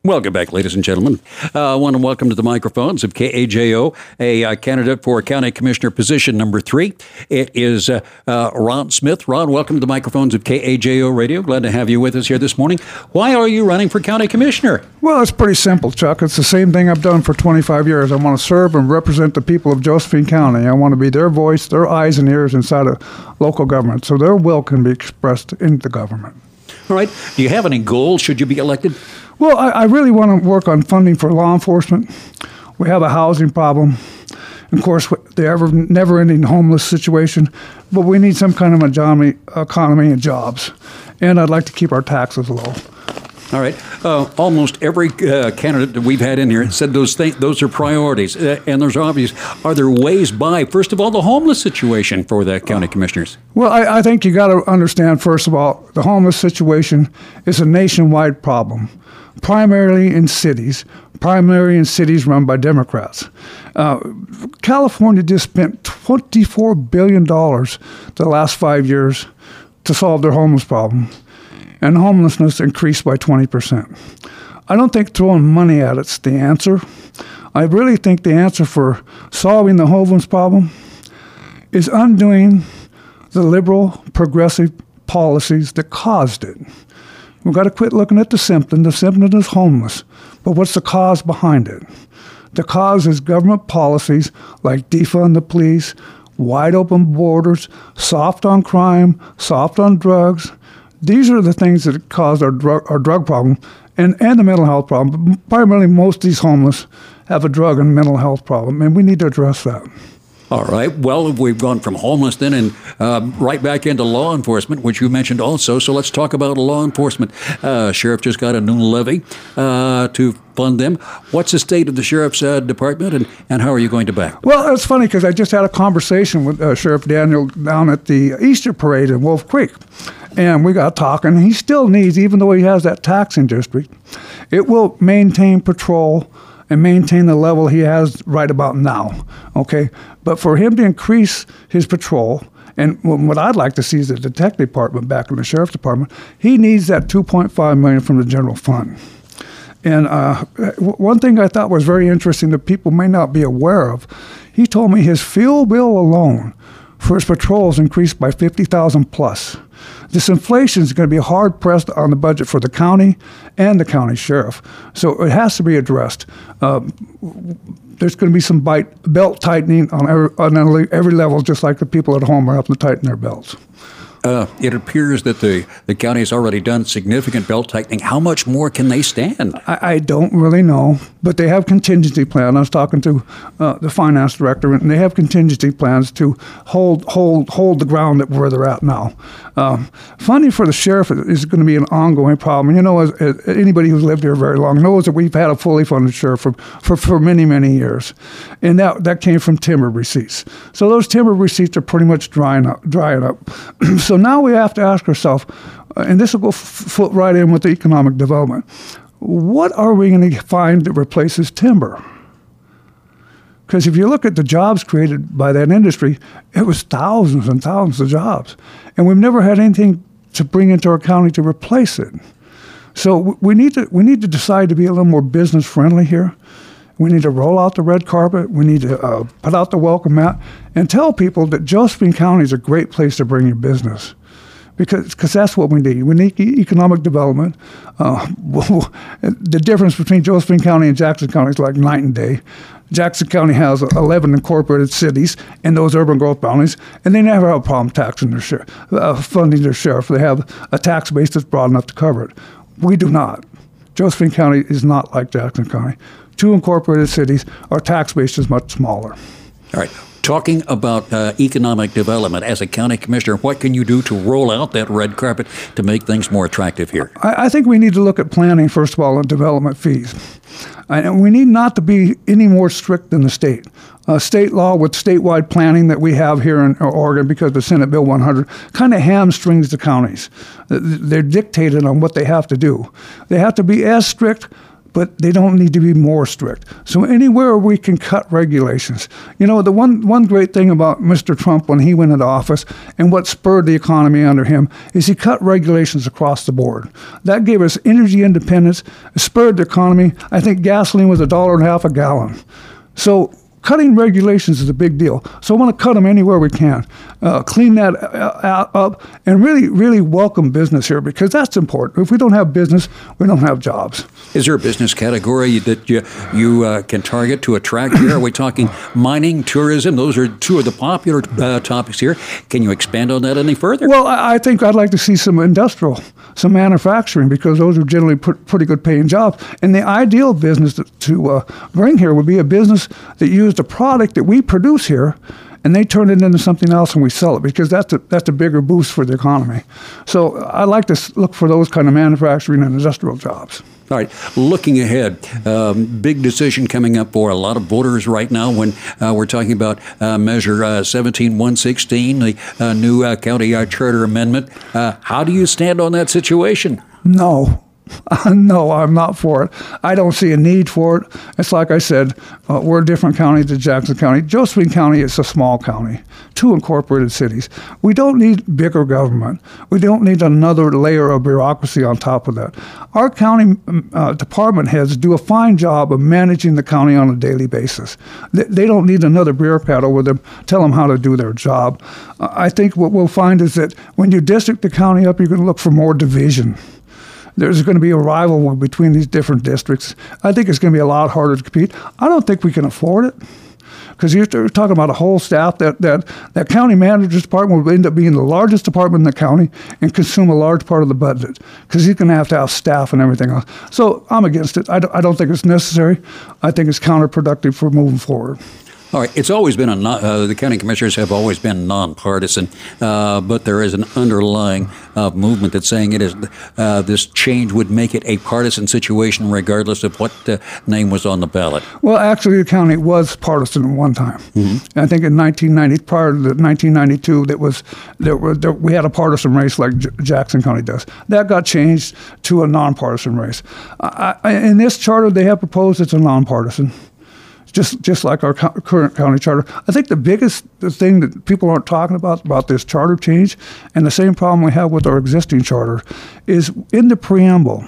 Welcome back, ladies and gentlemen. I want to welcome to the microphones of KAJO, a candidate for County Commissioner position number 3. It is Ron Smith. Ron, welcome to the microphones of KAJO Radio. Glad to have you with us here this morning. Why are you running for County Commissioner? Well, it's pretty simple, Chuck. It's the same thing I've done for 25 years. I want to serve and represent the people of Josephine County. I want to be their voice, their eyes and ears inside of local government, so their will can be expressed in the government. All right. Do you have any goals should you be elected? Well, I really want to work on funding for law enforcement. We have a housing problem. Of course, the never-ending homeless situation, but we need some kind of economy and jobs. And I'd like to keep our taxes low. All right. Almost every candidate that we've had in here said those are priorities, and there's obvious. Are there ways by, first of all, the homeless situation for the county commissioners? Well, I think you got to understand, first of all, the homeless situation is a nationwide problem, primarily in cities run by Democrats. California just spent $24 billion the last 5 years to solve their homeless problem. And homelessness increased by 20%. I don't think throwing money at it's the answer. I really think the answer for solving the homeless problem is undoing the liberal, progressive policies that caused it. We've got to quit looking at the symptom. The symptom is homeless. But what's the cause behind it? The cause is government policies like defund the police, wide open borders, soft on crime, soft on drugs. These are the things that cause our drug problem and the mental health problem. But primarily, most of these homeless have a drug and mental health problem, and we need to address that. All right. Well, we've gone from homeless then and right back into law enforcement, which you mentioned also. So let's talk about law enforcement. Sheriff just got a new levy to fund them. What's the state of the Sheriff's Department, and how are you going to back? Well, it's funny because I just had a conversation with Sheriff Daniel down at the Easter Parade in Wolf Creek. And we got talking. He still needs, even though he has that taxing district, it will maintain patrol and maintain the level he has right about now, okay? But for him to increase his patrol, and what I'd like to see is the detective department back in the sheriff's department, he needs that $2.5 million from the general fund. And one thing I thought was very interesting that people may not be aware of, he told me his fuel bill alone for his patrols increased by $50,000 plus. This inflation is going to be hard pressed on the budget for the county and the county sheriff. So it has to be addressed. There's going to be some belt tightening on every level, just like the people at home are having to tighten their belts. It appears that the county has already done significant belt tightening. How much more can they stand? I don't really know, but they have contingency plans. I was talking to the finance director, and they have contingency plans to hold the ground at where they're at now. Funding for the sheriff is going to be an ongoing problem. You know, as anybody who's lived here very long knows that we've had a fully funded sheriff for many, many years, and that came from timber receipts. So those timber receipts are pretty much drying up. So now we have to ask ourselves, and this will go foot right in with the economic development, what are we going to find that replaces timber? Because if you look at the jobs created by that industry, it was thousands and thousands of jobs. And we've never had anything to bring into our county to replace it. So we need to decide to be a little more business friendly here. We need to roll out the red carpet. We need to put out the welcome mat and tell people that Josephine County is a great place to bring your business, because that's what we need. We need economic development. The difference between Josephine County and Jackson County is like night and day. Jackson County has 11 incorporated cities in those urban growth boundaries, and they never have a problem taxing their funding their sheriff. They have a tax base that's broad enough to cover it. We do not. Josephine County is not like Jackson County. 2 incorporated cities, our tax base is much smaller. All right. Talking about economic development, as a county commissioner, what can you do to roll out that red carpet to make things more attractive here? I think we need to look at planning, first of all, and development fees. And we need not to be any more strict than the state. State law with statewide planning that we have here in Oregon, because of Senate Bill 100, kind of hamstrings the counties. They're dictated on what they have to do. They have to be as strict, but they don't need to be more strict. So anywhere we can cut regulations. You know, the one great thing about Mr. Trump when he went into office and what spurred the economy under him is he cut regulations across the board. That gave us energy independence, spurred the economy. I think gasoline was $1.50 a gallon. So cutting regulations is a big deal. So I want to cut them anywhere we can. Clean that up and really, really welcome business here because that's important. If we don't have business, we don't have jobs. Is there a business category that you can target to attract here? Are we talking mining, tourism? Those are two of the popular topics here. Can you expand on that any further? Well, I think I'd like to see some industrial, some manufacturing, because those are generally pretty good paying jobs. And the ideal business to bring here would be a business that used a product that we produce here and they turn it into something else and we sell it, because that's a bigger boost for the economy. So I like to look for those kind of manufacturing and industrial jobs. All right, looking ahead, big decision coming up for a lot of voters right now when we're talking about Measure 17116, the new county charter amendment. How do you stand on that situation? No. No, I'm not for it. I don't see a need for it. It's like I said, we're a different county than Jackson County. Josephine County is a small county, 2 incorporated cities. We don't need bigger government. We don't need another layer of bureaucracy on top of that. Our county department heads do a fine job of managing the county on a daily basis. They don't need another bureaucrat over them, tell them how to do their job. I think what we'll find is that when you district the county up, you're going to look for more division. There's going to be a rivalry between these different districts. I think it's going to be a lot harder to compete. I don't think we can afford it, because you're talking about a whole staff that county manager's department will end up being the largest department in the county and consume a large part of the budget, because he's going to have staff and everything else. So I'm against it. I don't think it's necessary. I think it's counterproductive for moving forward. All right. It's always been the county commissioners have always been nonpartisan, but there is an underlying movement that's saying it is this change would make it a partisan situation, regardless of what name was on the ballot. Well, actually, the county was partisan at one time. Mm-hmm. I think in 1990, prior to 1992, we had a partisan race like Jackson County does. That got changed to a nonpartisan race. In this charter, they have proposed it's a nonpartisan. Just like our current county charter. I think the biggest thing that people aren't talking about this charter change, and the same problem we have with our existing charter, is in the preamble,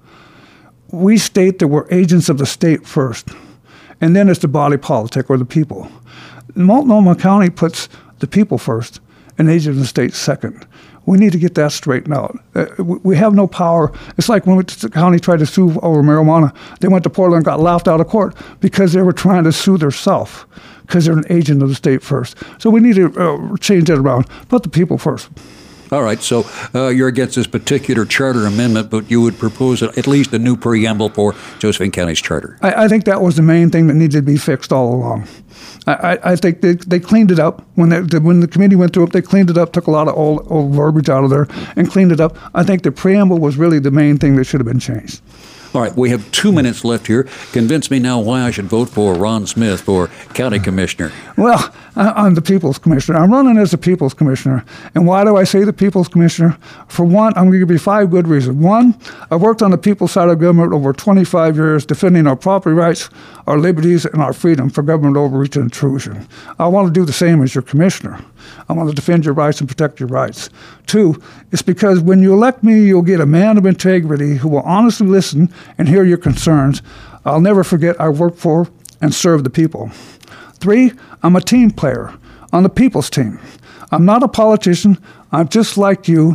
we state that we're agents of the state first, and then it's the body politic or the people. Multnomah County puts the people first and agent of the state second. We need to get that straightened out. We have no power. It's like when the county tried to sue over marijuana. They went to Portland and got laughed out of court because they were trying to sue themselves because they're an agent of the state first. So we need to change that around. Put the people first. All right, so you're against this particular charter amendment, but you would propose at least a new preamble for Josephine County's charter. I think that was the main thing that needed to be fixed all along. I think they cleaned it up. When the committee went through it, they cleaned it up, took a lot of old verbiage out of there and cleaned it up. I think the preamble was really the main thing that should have been changed. All right, we have 2 minutes left here. Convince me now why I should vote for Ron Smith for county commissioner. Well, I'm the People's Commissioner. I'm running as the People's Commissioner. And why do I say the People's Commissioner? For one, I'm going to give you 5 good reasons. One, I worked on the people's side of government over 25 years, defending our property rights, our liberties, and our freedom from government overreach and intrusion. I want to do the same as your commissioner. I want to defend your rights and protect your rights. 2, it's because when you elect me, you'll get a man of integrity who will honestly listen and hear your concerns. I'll never forget I work for and serve the people. 3, I'm a team player on the people's team. I'm not a politician. I'm just like you,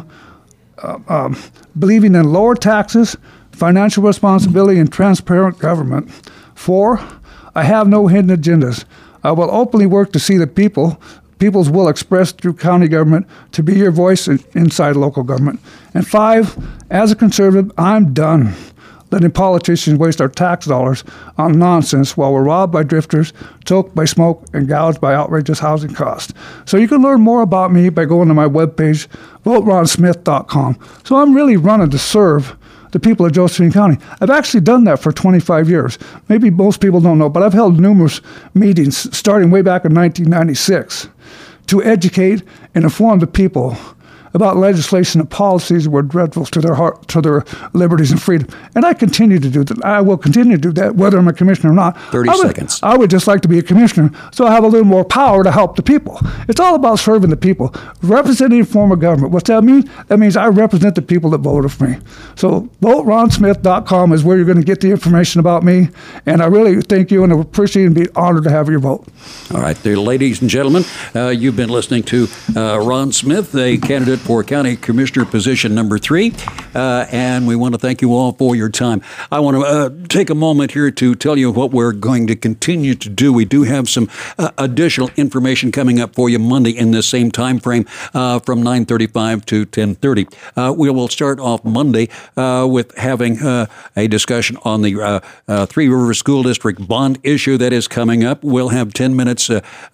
believing in lower taxes, financial responsibility, and transparent government. 4, I have no hidden agendas. I will openly work to see the people's will expressed through county government to be your voice inside local government. And 5, as a conservative, I'm done letting politicians waste our tax dollars on nonsense while we're robbed by drifters, choked by smoke, and gouged by outrageous housing costs. So you can learn more about me by going to my webpage, voteronsmith.com. So I'm really running to serve the people of Josephine County. I've actually done that for 25 years. Maybe most people don't know, but I've held numerous meetings starting way back in 1996 to educate and inform the people about legislation and policies were dreadful to their heart, to their liberties and freedom. And I continue to do that. I will continue to do that, whether I'm a commissioner or not. 30 seconds. I would just like to be a commissioner so I have a little more power to help the people. It's all about serving the people, representing a form of government. What's that mean? That means I represent the people that voted for me. So voteronsmith.com is where you're going to get the information about me. And I really thank you and I appreciate and be honored to have your vote. All right, there, ladies and gentlemen, you've been listening to Ron Smith, a candidate for County Commissioner position number 3, and we want to thank you all for your time. I want to take a moment here to tell you what we're going to continue to do. We do have some additional information coming up for you Monday in this same time frame from 9:35 to 10:30. We will start off Monday with having a discussion on the Three Rivers School District bond issue that is coming up. We'll have 10 minutes.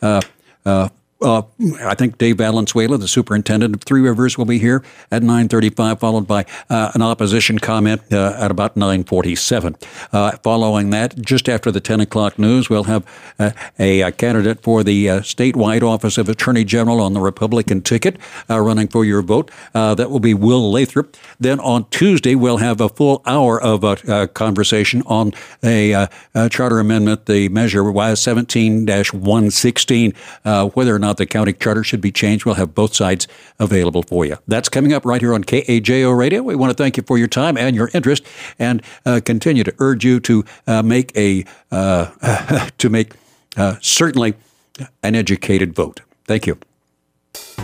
I think Dave Valenzuela, the superintendent of Three Rivers, will be here at 9:35, followed by an opposition comment at about 9:47. Following that, just after the 10 o'clock news, we'll have a candidate for the statewide office of Attorney General on the Republican ticket running for your vote. That will be Will Lathrop. Then on Tuesday, we'll have a full hour of conversation on a charter amendment, the measure 17-116, whether or not the county charter should be changed. We'll have both sides available for you. That's coming up right here on KAJO Radio. We want to thank you for your time and your interest, and continue to urge you to make certainly an educated vote. Thank you.